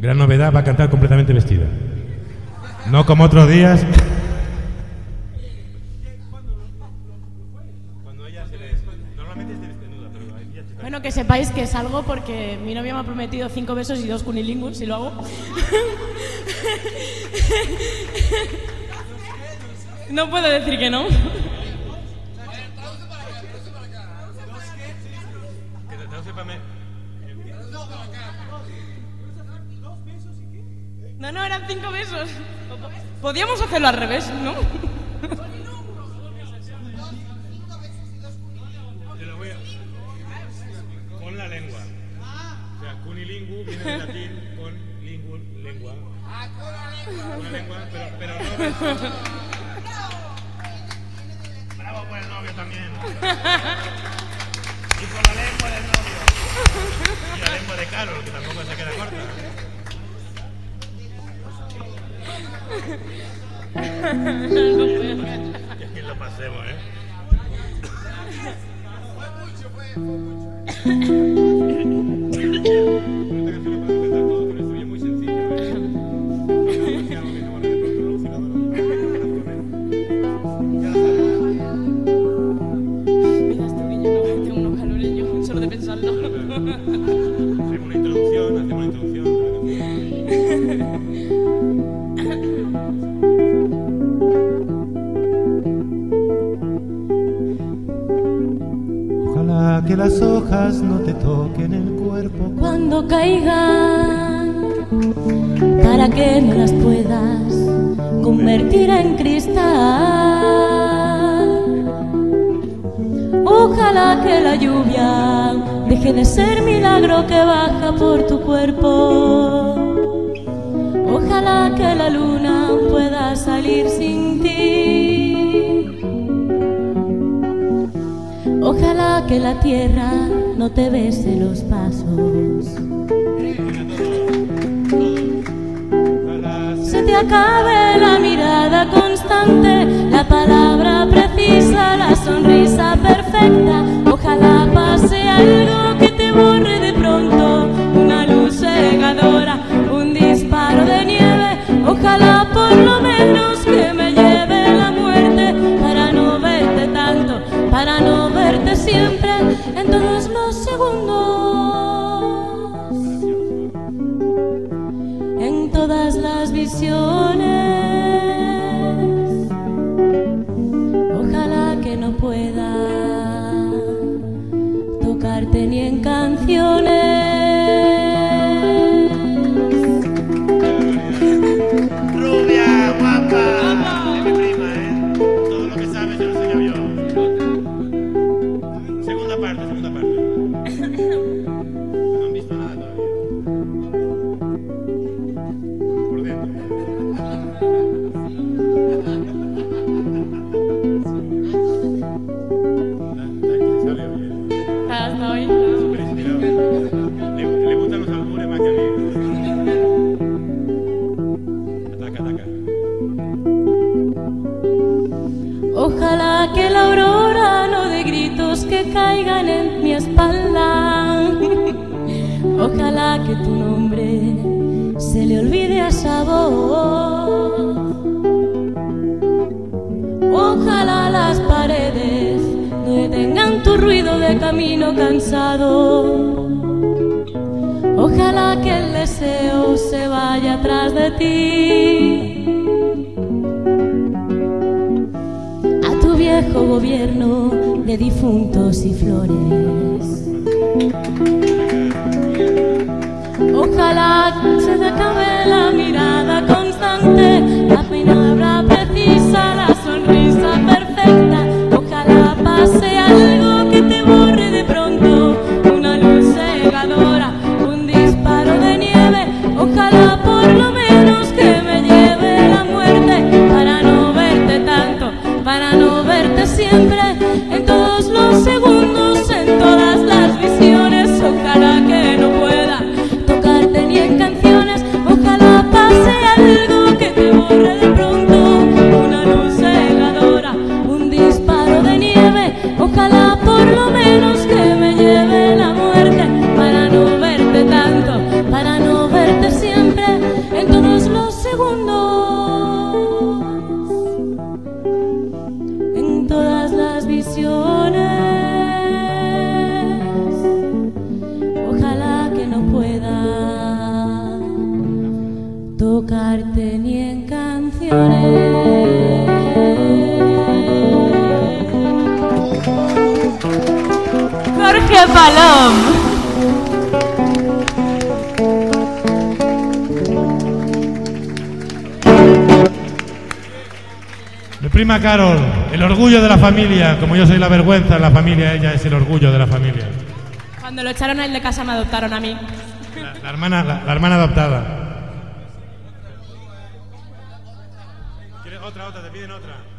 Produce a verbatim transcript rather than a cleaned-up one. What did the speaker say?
Gran novedad, va a cantar completamente vestida. No como otros días. Bueno, que sepáis que salgo porque mi novia me ha prometido cinco besos y dos cunilingus si lo hago. No puedo decir que no. No, no, eran cinco besos. Podíamos hacerlo al revés, ¿no? Con la lengua. O sea, cunilingu viene de latín con lingu, lengua. Ah, con la lengua. Con la lengua, pero, pero no beso. Bravo por el novio también. Y por la lengua del novio. Y la lengua de Carol, que tampoco se queda corta. Que bien lo pasemos, ¿eh? Fue mucho, fue mucho. Que las hojas no te toquen el cuerpo cuando caigan, para que no las puedas convertir en cristal. Ojalá que la lluvia deje de ser milagro que baja por tu cuerpo. Ojalá que la luna pueda salir sin ti. Ojalá que la tierra no te bese los pasos. Se te acabe la mirada constante, la palabra precisa, la sonrisa perfecta. Ojalá pase algo que te borre de pronto, una luz cegadora, un disparo de nieve. Ojalá por lo menos que me lleve la muerte para no verte tanto, para no verte siempre en todos los segundos, en todas las visiones. Ojalá que no pueda tocarte ni en canciones. Rubia, guapa, es mi prima, ¿eh? Todo lo que sabes se lo enseño yo. Segunda parte, segunda parte. No han visto nada todavía. Por dentro. Hasta hoy. Le, le gustan los albures más que a mí. Ataca, ataca. Ojalá que la aurora no dé gritos que caigan en mi espalda. Ojalá que tu nombre se le olvide a esa voz. Ojalá las paredes no detengan tu ruido de camino cansado. Ojalá que el deseo se vaya atrás de ti. A tu viejo gobierno de difuntos y flores. Ojalá se te acabe la mirada constante, la palabra precisa, la sonrisa perfecta. Ojalá pase algo que te borre de pronto, una luz cegadora, un disparo de nieve. Ojalá por lo menos que me lleve la muerte para no verte tanto, para no verte siempre en todos los segundos, en todas las visiones. Ojalá que no pueda tocarte ni en canciones. Ojalá pase tocarte ni en canciones. Jorge Palom. Mi prima Carol, el orgullo de la familia. Como yo soy la vergüenza de la familia, ella es el orgullo de la familia. Cuando lo echaron a él de casa me adoptaron a mí. La, la hermana, la, la hermana adoptada. ¿Quieres otra, otra? ¿Te piden otra?